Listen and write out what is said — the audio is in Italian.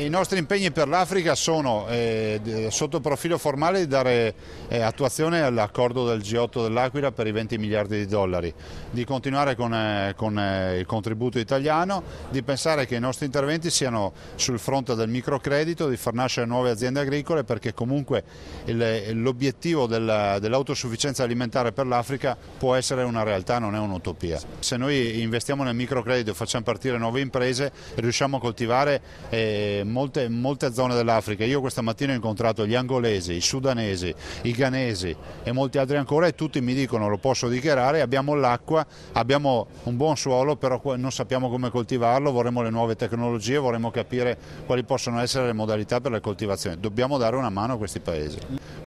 I nostri impegni per l'Africa sono, sotto il profilo formale, di dare attuazione all'accordo del G8 dell'Aquila per i 20 miliardi di dollari, di continuare con il contributo italiano, di pensare che i nostri interventi siano sul fronte del microcredito, di far nascere nuove aziende agricole, perché comunque l'obiettivo dell'autosufficienza alimentare per l'Africa può essere una realtà, non è un'utopia. Se noi investiamo nel microcredito e facciamo partire nuove imprese, riusciamo a coltivare molte zone dell'Africa. Io questa mattina ho incontrato gli angolesi, i sudanesi, i ghanesi e molti altri ancora, e tutti mi dicono, lo posso dichiarare: abbiamo l'acqua, abbiamo un buon suolo, però non sappiamo come coltivarlo, vorremmo le nuove tecnologie, vorremmo capire quali possono essere le modalità per le coltivazioni. Dobbiamo dare una mano a questi paesi.